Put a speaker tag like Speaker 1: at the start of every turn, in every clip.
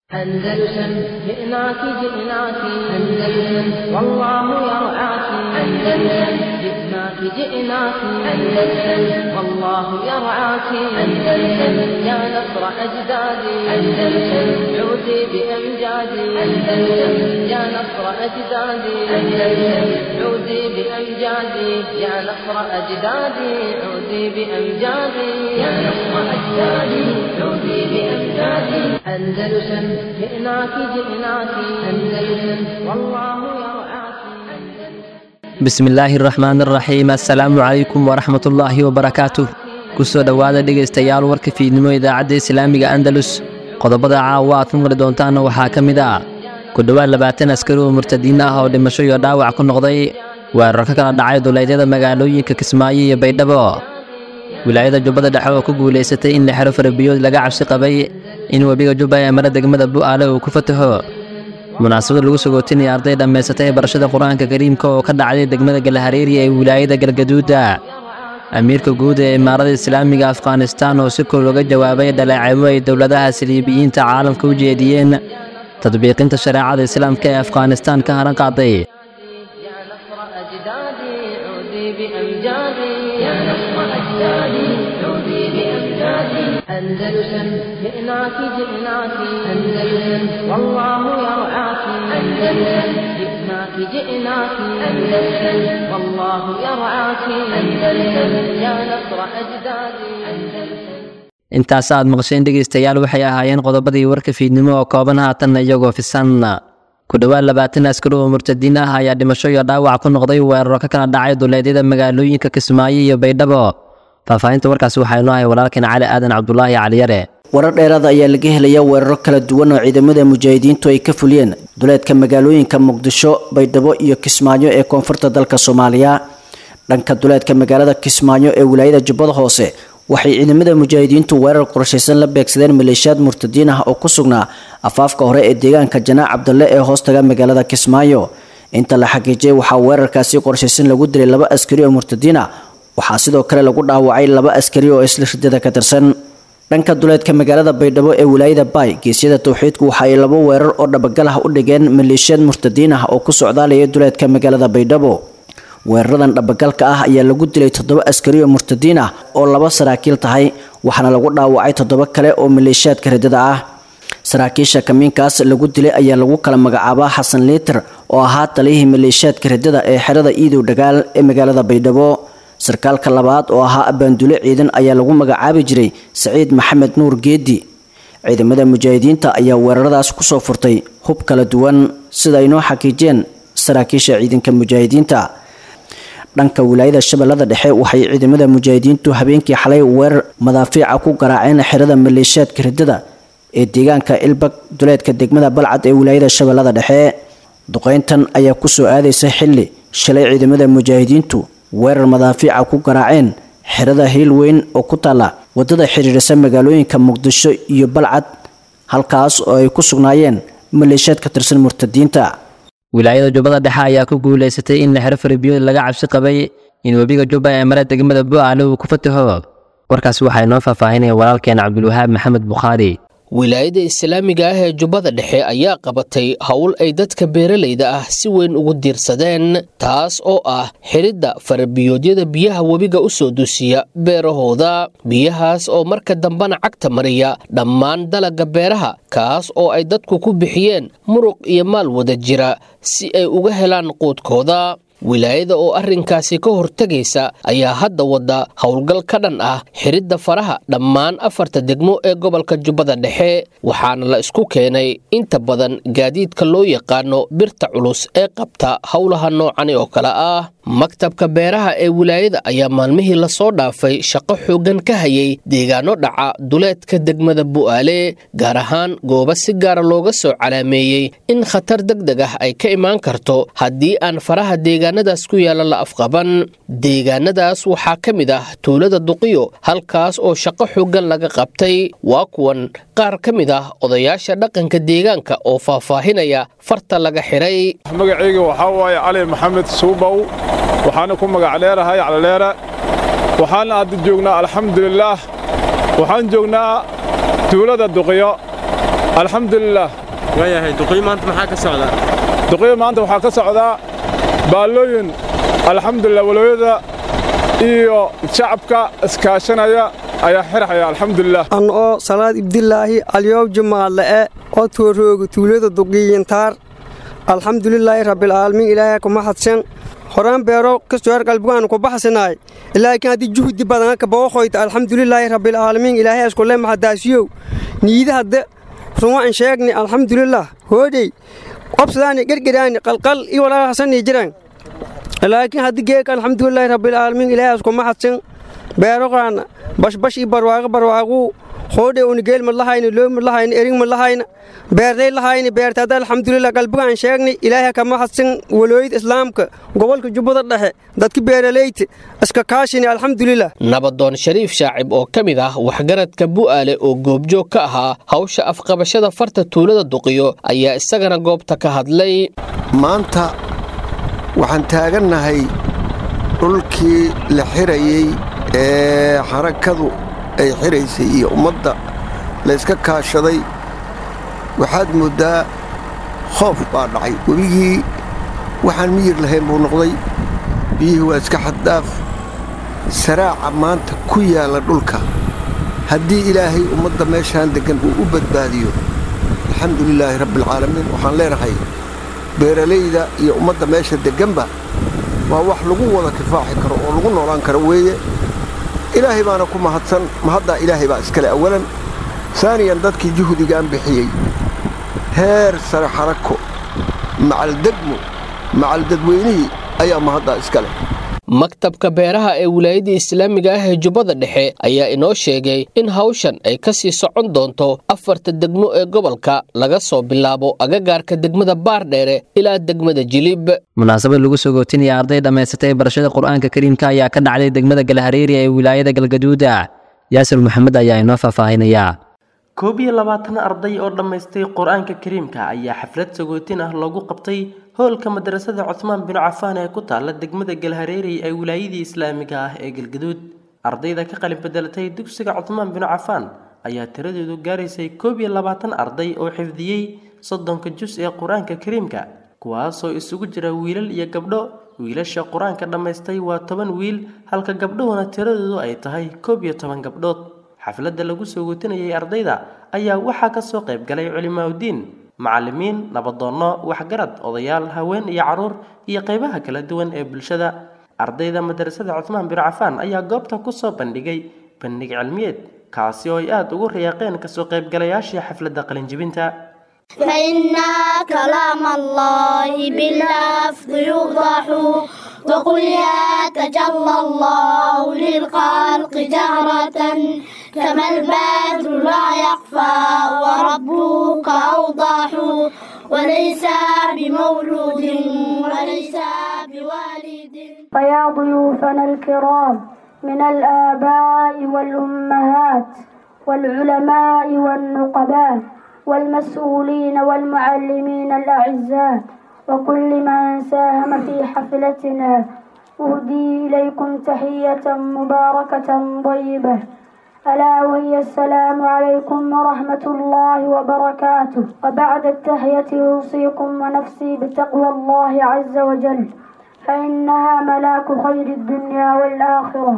Speaker 1: أندلسن جئناك جئناك أندلسن والله يرعاك أندلسن جئناك جئناك أندلسن والله يرعاك أندلسن يا نصر أجدادي أندلسن عودي بأمجادي أندلسن يا نصر أجدادي أندلسن عودي بأمجادي يا نصر أجدادي عودي بأمجادي يا نصر أجدادي عودي بأمجادي أندلسن جئناك جئناك أندلسن والله يرعاك
Speaker 2: بسم الله الرحمن الرحيم السلام عليكم ورحمة الله وبركاته كسو دوادا dhegeystayaal warka fiidnimo idaacada islaamiga Andalus qodobada caawa aad maqli doontaan waxaa kamid ah ku dhawaad 20 askari oo murtadiin ah oo dhimasho iyo dhaawac ku noqday weerar ka kala dhacay duleedyada magaalooyinka Kismaayo iyo Baydhabo wilaayada Jubbada Dhexe oo ku guuleysatay in la xiro farabiyood laga cabsi qabay in wabiga Jubba ay mar degmada Bu'aale uu ku fataho munaasabad lagu sagootinay arday dhameysatay barashada Quraanka Kariimka oo ka dhacday degmada Galhareeri ee wilaayada Galgaduud amiirka guud ee Imaarada Islaamiga Afghanistan oo si kor looga jawaabay dhaleecayo ay dawladaha Saliibiyiinta caalamka u jeediyeen tadbiiqinta shariicada Islaamka ee Afghanistan ka haran qaaday
Speaker 1: أندلسن جئناك جئناك أندلسن والله يرعاك أندلسن جئناك جئناك أندلسن والله يرعاك أندلسن يا نصر أجدادي أندلسن
Speaker 2: intaas aad maqasheen dhegeystayaal waxay ahaayeen qodobadii warka fiidnimo oo kooban haatan iyagoo fisan ku dhawaad 20 askari oo murtadiin ah ayaa dhimasho iyo dhaawac ku noqday weerar ka kala dhacay duleedyada magaalooyinka Kismaayo iyo Baydhabo faafahinta warkaas waxaa inoo hay walaalkeen Cali Aadan Cabdullaahi Caliyare
Speaker 3: warar dheeraad ayaa laga helaya weeraro kala duwan oo ciidamada mujaahidiintu ay ka fuliyeen duleedka magaalooyinka Muqdisho Baydhabo iyo Kismaayo ee koonfurta dalka Soomaaliya dhanka duleedka magaalada Kismaayo ee wilaayada Jubbada Hoose waxay ciidamada mujaahidiintu weerar qorshaysan la beegsadeen maleeshiyaad murtadiin ah oo ku sugnaa afaafka hore ee deegaanka Janaac Cabdalle ee hoostaga magaalada Kismaayo inta la xaqiijiyay waxaa weerarkaasi qorshaysan lagu dilay 2 askari oo murtadiin ah waxaa sidoo kale lagu dhaawacay 2 askari oo isla ridada ka tirsan dhanka duleedka magaalada Baydhabo ee wilaayada Baay geesiyada tawxiidku waxa ay 2 weerar oo dhabagal ah u dhigeen maleeshiyaad murtadiin ah oo ku socdaalaya duleedka magaalada Baydhabo weeraradan dhabagalka ah ayaa lagu dilay 7 askari oo murtadiin ah oo 2 saraakiil tahay waxaana lagu dhaawacay 7 kale oo maleeshiyaadka ridada ah saraakiisha kamiinkaas lagu dilay ayaa lagu kala magacaabaa Xasan Liiter oo ahaa taliyihii maleeshiyaadka ridada ee xerada Iidow Dagaal ee magaalada Baydhabo sarkaalka labaad oo ahaa abaandule ciidan ayaa lagu magacaabi jiray Saciid Maxamed Nuur Geedi ciidamada mujaahidiinta ayaa weeraradaas ku soo furtay hub kala duwan sida ay noo xaqiijeen saraakiisha ciidanka mujaahidiinta dhanka wilaayada Shabeellada Dhexe waxay ciidamada mujaahidiintu habeenkii xalay weerar madaafiic ku garaaceen xerada maleeshiyaadka ridada ee deegaanka Ilbag duleedka degmada Balcad ee wilaayada Shabeellada Dhexe duqeyntan ayaa ku soo aadaysa xilli shalay ciidamada mujaahidiintu weerar madaafiic ku garaaceen xerada Hiilweyn oo ku taala wadada xiriirisa magaalooyinka Muqdisho iyo Balcad halkaas oo ay ku sugnaayeen maleeshiyaad ka tirsan murtadiinta
Speaker 2: wilaayada Jubbada Dhexe ayaa ku guuleysatay in la xiro farabiyood laga cabsi qabay in wabiga Jubba ay mar degmada Bu'aale uu ku fataho warkaas waxaa inoo faafahinaya walaalkeen Cabdulwahaab Maxamed Bukhari
Speaker 4: wilaayada islaamiga ah ee Jubbada Dhexe ayaa qabatay hawl ay dadka beeralayda ah si weyn ugu diirsadeen taas oo ah xiridda farabiyoodyada biyaha wabiga u soo dusiya beerahooda biyahaas oo marka dambana cagta mariya dhammaan dalaga beeraha kaas oo ay dadku ku bixiyeen muruq iyo maal wada jira si ay uga helaan quudkooda wilaayada oo arrinkaasi ka hortagaysa ayaa hadda wada howlgal ka dhan ah xiridda faraha dhammaan 4 degmo ee gobolka Jubbada Dhexe waxaana la isku keenay inta badan gaadiidka loo yaqaano birta culus ee qabta howlaha noocan oo kala ah maktabka beeraha ee wilaayada ayaa maalmihii la soo dhaafay shaqo xoogan ka hayay deegaano dhaca duleedka degmada Bu'aale gaar ahaan goobo si gaar looga soo calaameeyay in khatar degdeg ah ay ka imaan karto haddii aan faraha deegaanadaas ku yaala la afqaban deegaanadaas waxaa ka mid ah tuulada Duqiyo halkaas oo shaqo xoogan laga qabtay waa kuwan qaar ka mid ah odayaasha dhaqanka deegaanka oo faahfaahinaya farta laga xiray
Speaker 5: magacayga waxa waaye Cali Maxamed Suubow waxaana ku magac leerahay Caleera waxaana aad joognaa alxamdulillaah waxaan joognaa tuulada Duqiyo alxamdulilah.
Speaker 6: waayahay duqii maanta maxaa ka socdaa?
Speaker 5: duqii maanta waxaa ka socdaa baallooyin alxamdulilah walooyada iyo shacabka iskaashanaya ayaa xirxaya alxamdulilah.
Speaker 7: anoo salaad ibdilaahi alyow jumaale oo toorooga tuulada duqiyintaar alxamdulilaahi rabbilcaalamiin ilaahay kuma hadsan horaan beero kastoor qalbigaan ku baxsanaay ilaahay haddii juhdi badan ka booqoyta alxamdulilaahi rabbilcaalamiin ilaahay isku le maxadaasiyo niida hadda ruuxan sheegni alxamdulilah hoodey qabsadaani gargaraani qalqal iyo walaa xasani jiraan laakiin haddii geeka alxamdulilaahi rabbilcaalamiin ilaahay isku maxadsan beero qaana bash iyo barwaaqo hoodey unigeel ma lahayni loo ma lahayni erig ma lahayni beertay lahayni beertada alxamdulillah qalbigaan sheegni ilaahay kama hadsan walooyid islaamka gobolka jubbada dhexe dadka beeraleyda iska kaashini alxamdulillah.
Speaker 4: nabadoon shariif shaacib oo ka mid ah waxgaradka bu'aale oo goobjoog ka ahaa hawsha afqabashada farta tuulada duqiyo ayaa isagana goobta ka hadlay.
Speaker 8: maanta waxaan taagannahay dhulkii la xirayey ee xarakadu ay xiraysay iyo ummadda layska kaashaday. waxaad mooddaa khoof baa dhacay webigii waxaan miyir lahayn buu noqday biyihii waa iska xaddaaf saraaca maanta ku yaalla dhulka haddii ilaahay ummadda meeshaan deggan uu u badbaadiyo alxamdulilaahi rabbialcaalamiin waxaan leenahay beeralayda iyo ummadda meesha degganba waa wax lagu wada kifaaxi karo oo lagu noolaan karo weeye. ilaahay baana ku mahadsan mahaddaa ilaahay baa iskale awalan saaniyan dadkii juhdigaan bixiyey heer sare xarako macaldegmo macaldadweynihii ayaa mahaddaa iskale.
Speaker 4: maktabka beeraha ee wilaayadda islaamiga ah ee jubbada dhexe ayaa inoo sheegay in hawshan ay ka sii socon doonto 4 degmo ee gobolka laga soo bilaabo agagaarka degmada baardheere ilaa degmada jilib.
Speaker 2: munaasabad lagu soo gootinaya arday dhammaysatay barashada qur-aanka kariimka ayaa ka dhacday degmada galhareeri ee wilaayada galgaduuda. yaasir maxamed ayaa inoo faahfaahinaya.
Speaker 9: 22 arday oo dhammaystay qur-aanka kariimka ayaa xaflad sagootin ah lagu qabtay hoolka madrasada Cuthmaan bin Affan ee ku taala degmada Galhareeri ee wilaayada islaamiga ah ee Galgaduud. ardayda ka qalin bedelatay dugsiga Cuthmaan bin Affan ayaa tiradoodu gaaraysay 22 arday oo xifdiyay 30 juz ee qur-aanka kariimka kuwaas oo isugu jira wiilal iyo gabdho. wiilasha qur-aanka dhammaystay waa 10 wiil halka gabdhuhuna tiradoodu ay tahay 11 gabdhood. xafladda lagu soo gootinayay ardayda ayaa waxaa ka soo qayb galay culimaadudiin, macallimiin, nabadoonno, waxgarad, odayaal, haween iyo caruur iyo qaybaha kala duwan ee bulshada. ardayda madrasada Cuthmaan bin Affan ayaa goobta ku soo bandhigay bandhig cilmiyeed kaasi oo ay aad ugu riyaaqeen ka soo qayb galayaasha xafladda qalinjibinta.
Speaker 10: فإن كلام الله باللفظ يوضح وقل يتجلى الله للخلق جهرة كما البدر لا يخفى وربك أوضح وليس بمولود وليس بوالد.
Speaker 11: فيا ضيوفنا الكرام من الآباء والأمهات والعلماء والنقباء والمسؤولين والمعلمين الأعزاء وكل من ساهم في حفلتنا أهدي إليكم تحية مباركة طيبة ألا وهي السلام عليكم ورحمة الله وبركاته. وبعد التحية أوصيكم ونفسي بتقوى الله عز وجل فإنها ملاك خير الدنيا والآخرة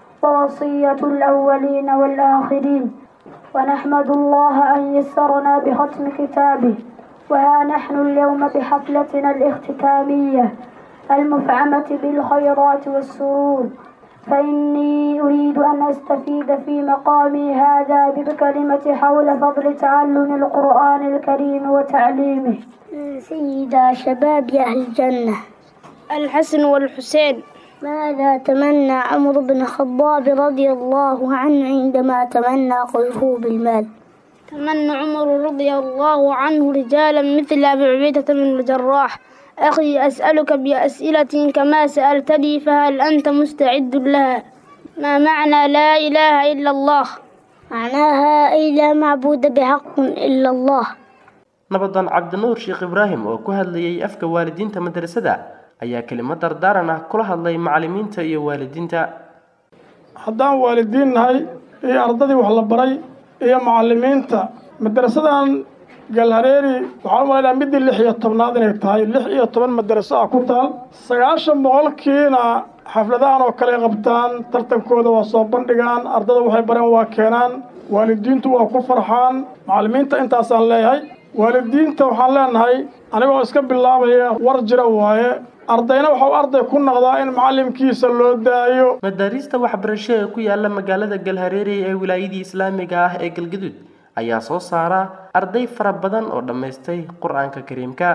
Speaker 11: ووصية الأولين والآخرين. ونحمد الله أن يسرنا بختم كتابه. وها نحن اليوم بحفلتنا الاختتامية المفعمة بالخيرات والسرور. فإني أريد أن أستفيد في مقامي هذا بكلمة حول فضل تعلم القرآن الكريم وتعليمه.
Speaker 10: سيدا شباب أهل الجنة
Speaker 11: الحسن والحسين.
Speaker 10: ماذا تمنى عمرو بن الخطاب رضي الله عنه عندما تمنى قذفه بالمال؟
Speaker 11: تمنى عمر رضي الله عنه رجالا مثل أبي عبيدة بن الجراح. أخي أسألك بأسئلة كما سألتني فهل أنت مستعد لها؟ ما معنى لا إله إلا الله؟
Speaker 10: معناها أي لا معبود بحق إلا الله.
Speaker 9: nabadan cabdinuur sheekh ibraahim oo ku hadlayay afka waalidiinta madrasada ayaa kelimad dardaaran ah kula hadlay macallimiinta iyo waalidiinta.
Speaker 12: haddaan waalidiin nahay iyo ardadii wax la baray iyo macallimiinta madrasadan galhareeri waxaan u malaynayaa midii 16 inay tahay 16 madaraso ah ku taal 90% xafladahan oo kale qabtaan tartankooda waa soo bandhigaan ardada waxay bareen waa keenaan waalidiintu waa ku farxaan macallimiinta intaasaan leeyahay waalidiinta waxaan leenahay anigoo iska bilaabaya war jira waaye ardayna waxa uu arday ku noqdaa in macallimkiisa loo daayo
Speaker 9: madaarista waxbarasho ee ku yaala magaalada galhareeri ee wilaayadii islaamiga ah ee galgaduud ayaa soo saara arday fara badan oo dhammaystay qur-aanka kariimka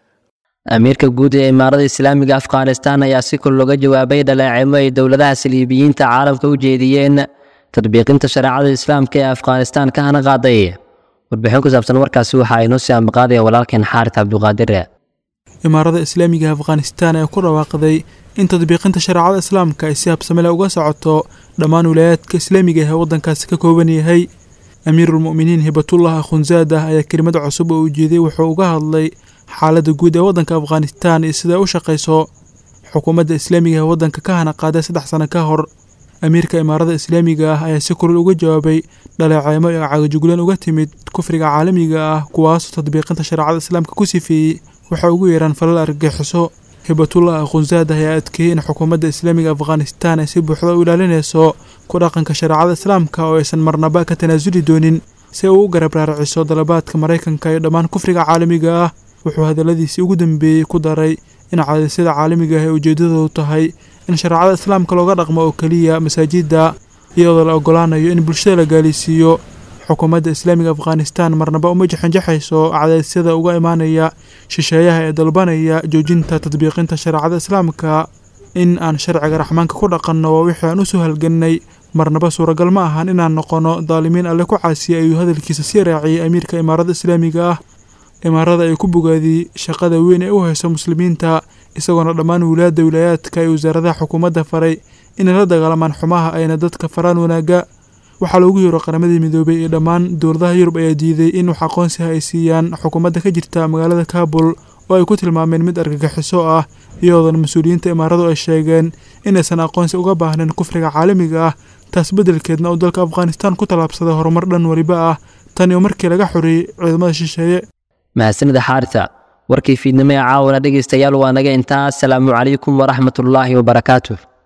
Speaker 2: amiirka guud ee imaarada islaamiga afghanistan ayaa si kor looga jawaabay dhaleecimo ay dowladaha saliibiyiinta caalamka u jeediyeen tadbiiqinta shareecada islaamka ee afghanistan ka hana qaaday warbixin ku saabsan warkaasi waxa ay noo sii ambaqaadaya walaalkeen xaaris cabduqaadir
Speaker 13: imaarada islaamiga afghanistan ayaa ku dhawaaqday in tadbiiqinta shareecada islaamka ay si habsami leh uga socoto dhammaan wilayaadka islaamiga ee waddankaasi ka kooban yahay amiirulmu'miniin hibatullah akhunzaadah ayaa kelimada cusub oo ujeeday wuxuu uga hadlay xaaladda guud ee waddanka afghanistan iyo sida u shaqayso xukuumadda islaamiga ee waddanka ka hana qaaday 3 sano ka hor amiirka imaarada islaamiga ah ayaa si kulul uga jawaabay dhaleecaymo iyo cagajuglan uga timid kufriga caalamiga ah kuwaasoo tadbiiqinta shareecada islaamka ku sifeeyey waxay ugu yeeraan falal argagixiso hibatullah akhunzaadah ayaa adkeeyey in xukuumadda islaamiga afghanistan ay si buuxda u ilaalinayso ku dhaqanka shareecada islaamka oo aysan marnaba ka tanaasuli doonin si uu u garab raaraciso dalabaadka maraykanka iyo dhammaan kufriga caalamiga ah wuxuu hadalladiisii ugu dambeeyey ku daray in caadaysyada caalamiga ah ee ujeeddadoodu tahay in shareecada islaamka looga dhaqmo oo keliya masaajidda iyadoo la ogolaanayo in bulshada la gaalaysiiyo xukuumadda islaamiga afghanistan marnaba uma jaxanjaxayso cadaysyada uga imaanaya shisheeyaha ee dalbanaya joojinta tadbiiqinta shareecada islaamka in aan sharciga raxmaanka ku dhaqanno waa wixii aan u soo halgannay marnaba suuragal ma ahan inaan noqono daalimiin alle ku caasiyay ayuu hadalkiisa sii raaciyey amiirka imaarada islaamiga ah imaarada ay ku bogaadiyey shaqada weyn ee u hayso muslimiinta isagoona dhammaan wilaayadda wilaayaadka iyo wasaaradaha xukuumadda faray inay la dagaalamaan xumaha ayna dadka faraan wanaagga waxaa loogu yeero qaramadii midoobay iyo dhammaan dowladaha yurub ayaa diiday in wax aqoonsiha ay siiyaan xukuumadda ka jirta magaalada kaabul oo ay ku tilmaameen mid argagixiso ah iyadoona mas-uuliyiinta imaaradu ay sheegeen inaysan aqoonsi uga baahnayn kufriga caalamiga ah taas beddelkeedna uu dalka afghanistan ku tallaabsaday horumar dhan waliba ah tan iyo markii laga xoreeyey ciidamada shisheeye
Speaker 2: mahadsanida xaarisa warkii fiidnimo ee caawana dhegaystayaal waa naga intaa asalaamu calaykum waraxmatullaahi wabarakaatuh